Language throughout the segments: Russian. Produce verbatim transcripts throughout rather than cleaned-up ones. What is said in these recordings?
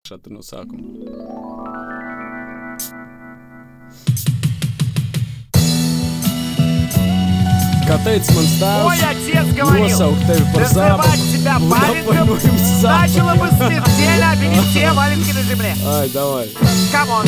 atvainojiet sākumu. Kā teica mans tēvs, nosaukt tevi par zābaku un Начало бы смертельно обвинить все валенки на земле. Ай, давай. Камон.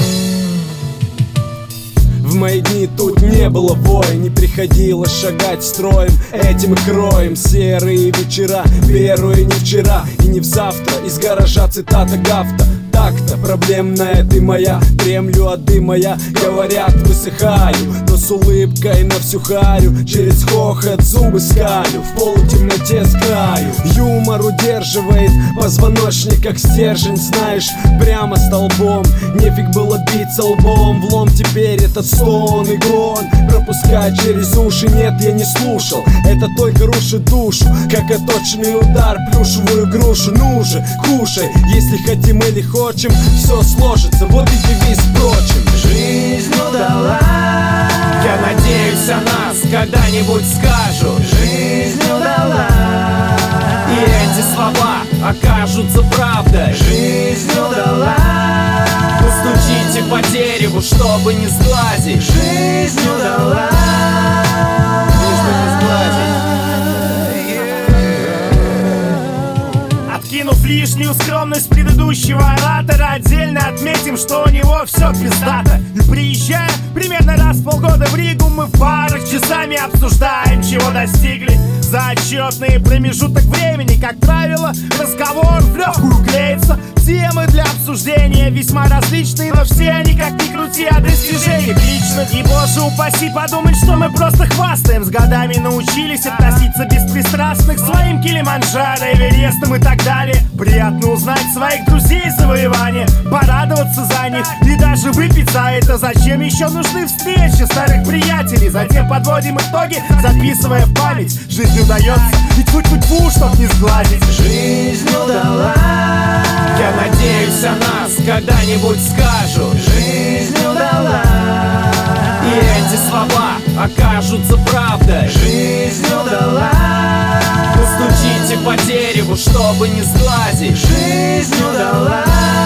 В мои дни тут не было воя, не приходилось шагать строем. Этим и кроем серые вечера, верую не вчера и не в завтра. Из гаража цитата Гафта. Так-то проблемная ты моя, дремлю от дыма я, говорят, высыхаю, но с улыбкой на всю харю, через хохот зубы скалю, в полутемноте с краю. Юмор удерживает позвоночник, как стержень, знаешь, прямо столбом. Нефиг было биться лбом, влом теперь этот стон и гон. Пропускать через уши, нет, я не слушал, это только рушит душу, как оточный удар, плюшевую грушу. Ну же, кушай, если хотим или хочем, все сложится, вот и девиз прочим. Жизнь удалась. Я надеюсь, о нас когда-нибудь скажут. Жизнь удалась. И эти слова окажутся правдой. Жизнь удалась. Постучите по дереву, чтобы не сглазить. Жизнь удалась. Лишь бы не сглазить. Откинув лишнюю скромность предыдущего оратора, отдельно отметим, что у него все пиздато. И приезжая примерно раз в полгода в Ригу, мы в барах часами обсуждаем, чего достигли за отчетный промежуток времени. Как правило, разговор в легкую клеится. Темы для обсуждения весьма различные, но все они, как ни крути, о достижениях лично. И боже упаси подумать, что мы просто хвастаем. С годами научились относиться беспристрастно к своим Килиманджаро, Эверестам и так далее. Приятно узнать своих друзей завоевания, порадоваться за них и даже выпить за это. Зачем еще нужны встречи старых приятелей? Затем подводим итоги, записывая в память. Жизнь удается, и тьфу-тьфу-тьфу, чтоб не сглазить. Жизнь удалась. Я надеюсь, о нас когда-нибудь скажут. Жизнь удалась. И эти слова окажутся правдой. Жизнь удалась. Постучите по дереву, чтобы не сглазить. Жизнь удалась.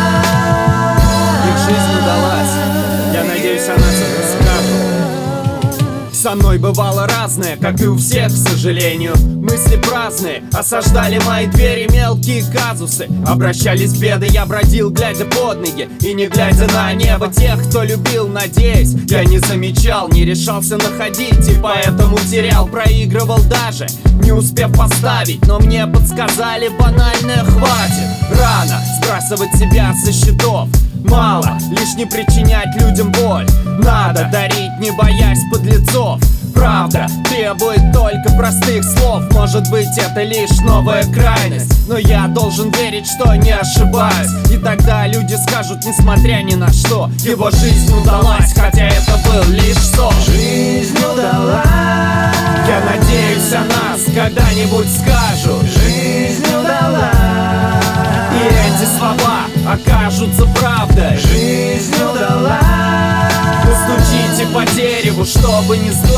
Их жизнь удалась. Я надеюсь, о нас это скажут. Со мной бывало разное, как и у всех, к сожалению. Мысли праздные, осаждали мои двери мелкие казусы. Обращались беды, я бродил, глядя под ноги и не глядя на небо. Тех, кто любил, надеясь, я не замечал, не решался находить, и поэтому терял. Проигрывал даже, не успев поставить, но мне подсказали банальное: хватит. Рано сбрасывать себя со счетов, мало лишь не причинять людям боль. Надо дарить, не боясь подлецов. Правда требует только простых слов. Может быть, это лишь новая крайность, но я должен верить, что не ошибаюсь. И тогда люди скажут, несмотря ни на что, его жизнь удалась, хотя это был лишь сон. Жизнь удалась. Я надеюсь, о нас когда-нибудь скажут. Жизнь удалась. И эти слова окажутся правдой. Жизнь удалась. Постучите по дереву, чтобы не сглазить.